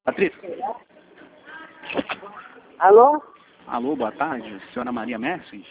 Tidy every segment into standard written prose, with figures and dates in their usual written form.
Patrícia? Alô? Alô, boa tarde. Senhora Maria Merces?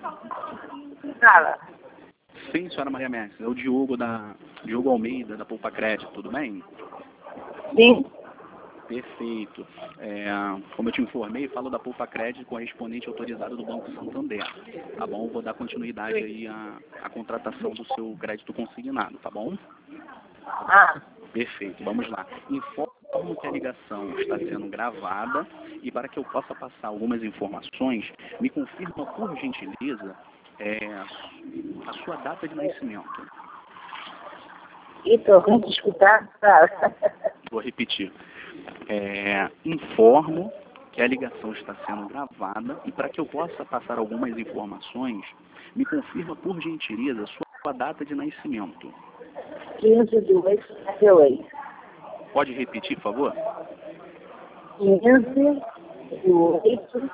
Fala. Sim, senhora Maria Merces. É o Diogo Almeida, da Poupa Crédito, tudo bem? Sim. Perfeito. Como eu te informei, falo da Poupa Crédito, correspondente autorizado do Banco Santander. Tá bom? Vou dar continuidade aí à contratação do seu crédito consignado, tá bom? Ah, Perfeito. Vamos lá. Informo que a ligação está sendo gravada e para que eu possa passar algumas informações, me confirma, por gentileza, a sua data de nascimento. estou ruim de escutar. Fala. Vou repetir. Informo que a ligação está sendo gravada e para que eu possa passar algumas informações, me confirma, por gentileza, sua data de nascimento. 15 de 8, Pode repetir, por favor? 15 de 8,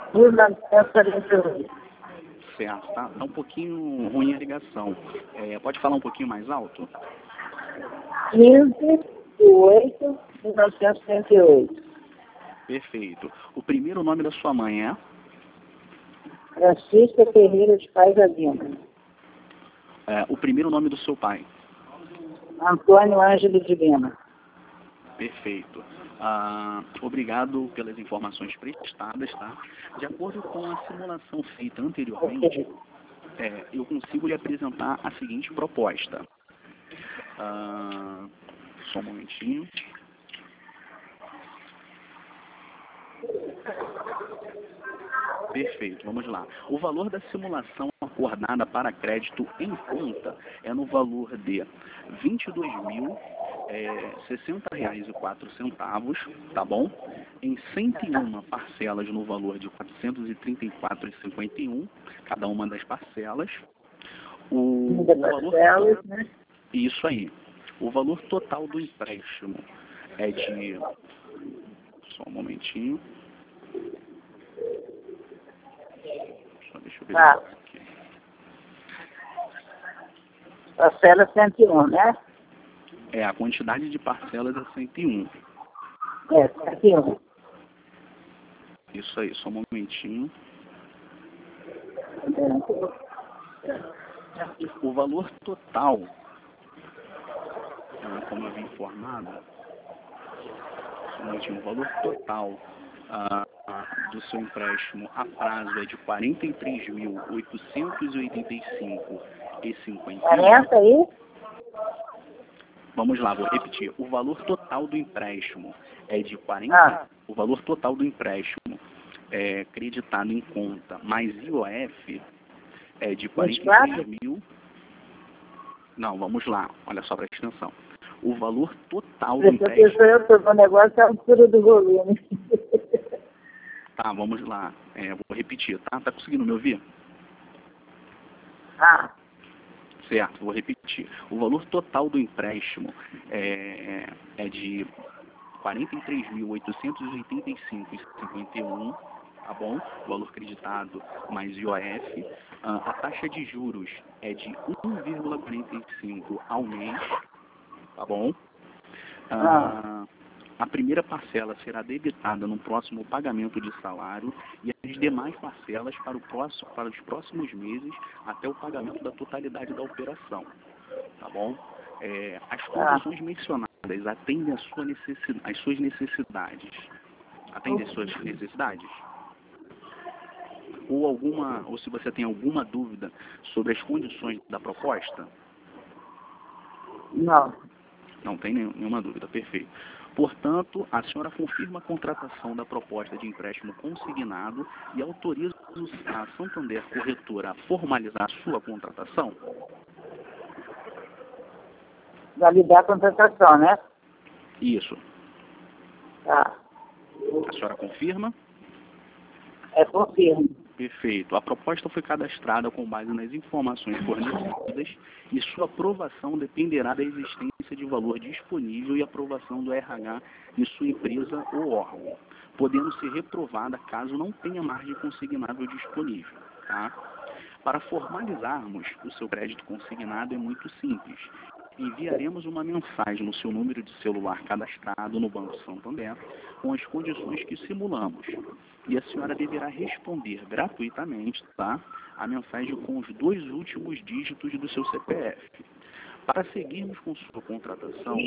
1948. Certo, tá um pouquinho ruim a ligação. Pode falar um pouquinho mais alto? 15 de 8, 1948. Perfeito. O primeiro nome da sua mãe é? Francisca Ferreira de Paz Avina. O primeiro nome do seu pai? Antônio Ângelo de Lima. Perfeito. Obrigado pelas informações prestadas, tá? De acordo com a simulação feita anteriormente, eu consigo lhe apresentar a seguinte proposta. Só um momentinho. Perfeito, vamos lá. O valor da simulação acordada para crédito em conta é no valor de R$ 22.060,04, tá bom? Em 101 parcelas no valor de R$ 434,51, cada uma das parcelas. O valor, né? isso aí. O valor total do empréstimo é de... Só um momentinho. Deixa eu ver aqui. Parcela 101, né? A quantidade de parcelas é 101. 101. Isso aí, só um momentinho. O valor total, como eu havia informado, só um momentinho, o valor total do seu empréstimo a prazo é de R$ 43.885,51. 40 aí? Vamos lá, vou repetir. O valor total do empréstimo é de 40. O valor total do empréstimo creditado em conta mais IOF é de 43 mil. Não, vamos lá. Olha só, presta atenção. O valor total do empréstimo. O negócio é a altura do volume. Tá, vamos lá. Vou repetir, tá? Tá conseguindo me ouvir? Certo, vou repetir. O valor total do empréstimo é de R$ 43.885,51, tá bom? O valor creditado mais IOF. A taxa de juros é de 1,45 ao mês, tá bom? A primeira parcela será debitada no próximo pagamento de salário e as demais parcelas para os próximos meses até o pagamento da totalidade da operação. Tá bom? As condições mencionadas atendem às suas necessidades. Atendem às suas necessidades? Ou se você tem alguma dúvida sobre as condições da proposta? Não. Não tem nenhuma dúvida, perfeito. Portanto, a senhora confirma a contratação da proposta de empréstimo consignado e autoriza a Santander Corretora a formalizar a sua contratação? Validar a contratação, né? Isso. Tá. A senhora confirma? Confirmo. Perfeito. A proposta foi cadastrada com base nas informações fornecidas e sua aprovação dependerá da existência de valor disponível e aprovação do RH de sua empresa ou órgão, podendo ser reprovada caso não tenha margem consignável disponível. Tá? Para formalizarmos o seu crédito consignado é muito simples. enviaremos uma mensagem no seu número de celular cadastrado no Banco Santander com as condições que simulamos. E a senhora deverá responder gratuitamente, tá? A mensagem com os 2 últimos dígitos do seu CPF. Para seguirmos com sua contratação,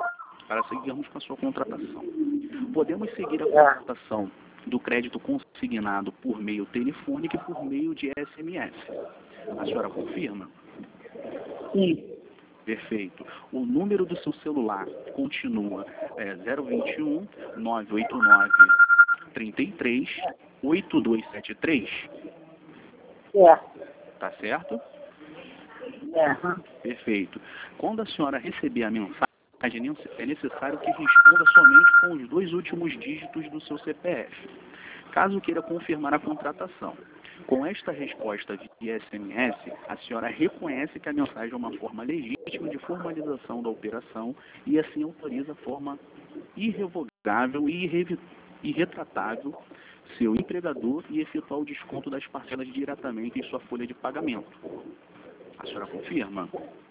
podemos seguir a contratação do crédito consignado por meio telefônico e por meio de SMS. A senhora confirma? Sim. Perfeito. O número do seu celular continua 021 989 33 8273. Certo. Tá certo? É. Perfeito. Quando a senhora receber a mensagem, é necessário que responda somente com os 2 últimos dígitos do seu CPF, caso queira confirmar a contratação. Com esta resposta via SMS, a senhora reconhece que a mensagem é uma forma legítima de formalização da operação e assim autoriza a forma irrevogável e irretratável seu empregador e efetuar o desconto das parcelas diretamente em sua folha de pagamento. A senhora confirma?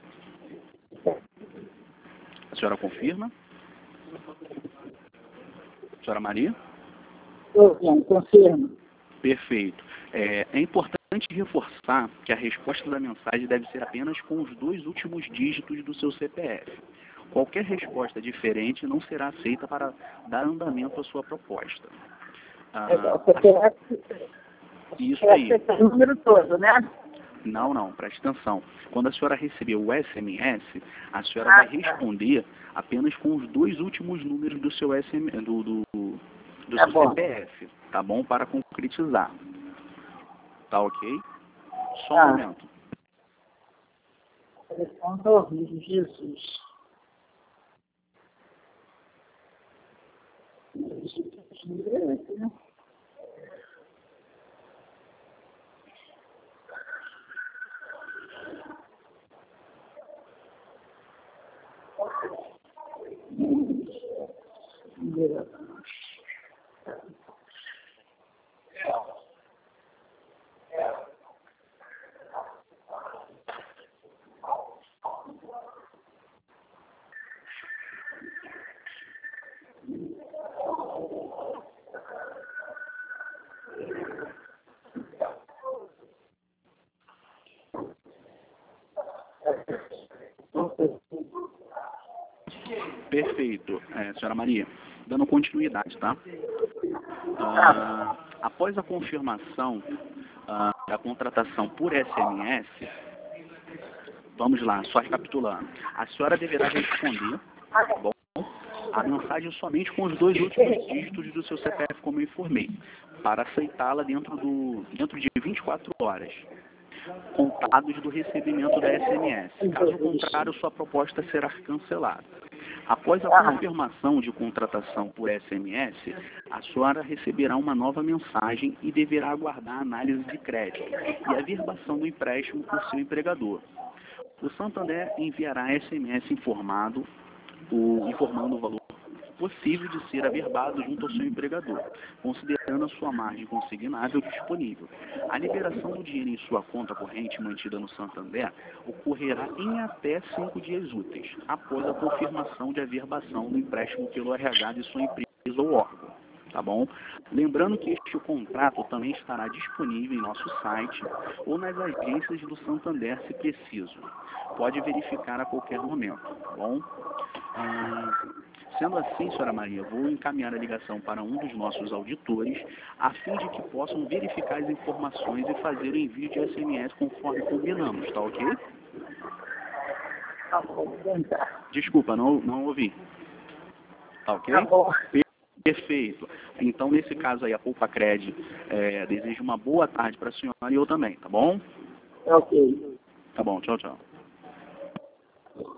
A senhora confirma? Senhora Maria? Confirmo. Perfeito. É importante reforçar que a resposta da mensagem deve ser apenas com os 2 últimos dígitos do seu CPF. Qualquer resposta diferente não será aceita para dar andamento à sua proposta. O CPF, Isso aí. o número todo, né? Não, preste atenção. Quando a senhora receber o SMS, a senhora vai responder apenas com os 2 últimos números do seu do seu CPF, tá bom? Para concretizar. Tá ok? Só um momento. Telefone horrível, Jesus. Né? Perfeito, senhora Maria. Dando continuidade, tá? Após a confirmação da contratação por SMS, vamos lá, só recapitulando. A senhora deverá responder, tá bom? A mensagem somente com os 2 últimos dígitos do seu CPF, como eu informei, para aceitá-la dentro de 24 horas, contados do recebimento da SMS. Caso contrário, sua proposta será cancelada. Após a confirmação de contratação por SMS, a senhora receberá uma nova mensagem e deverá aguardar a análise de crédito e a averbação do empréstimo por seu empregador. O Santander enviará SMS informando o valor possível de ser averbado junto ao seu empregador, considerando a sua margem consignável disponível. A liberação do dinheiro em sua conta corrente mantida no Santander ocorrerá em até 5 dias úteis, após a confirmação de averbação do empréstimo pelo RH de sua empresa ou órgão. Tá bom? Lembrando que este contrato também estará disponível em nosso site ou nas agências do Santander, se preciso. Pode verificar a qualquer momento, tá bom? Sendo assim, senhora Maria, vou encaminhar a ligação para um dos nossos auditores, a fim de que possam verificar as informações e fazer o envio de SMS conforme combinamos, tá ok? Desculpa, não ouvi. Tá ok? Perfeito. Então, nesse caso aí, a Poupacred deseja uma boa tarde para a senhora e eu também, tá bom? Ok. Tá bom, tchau, tchau.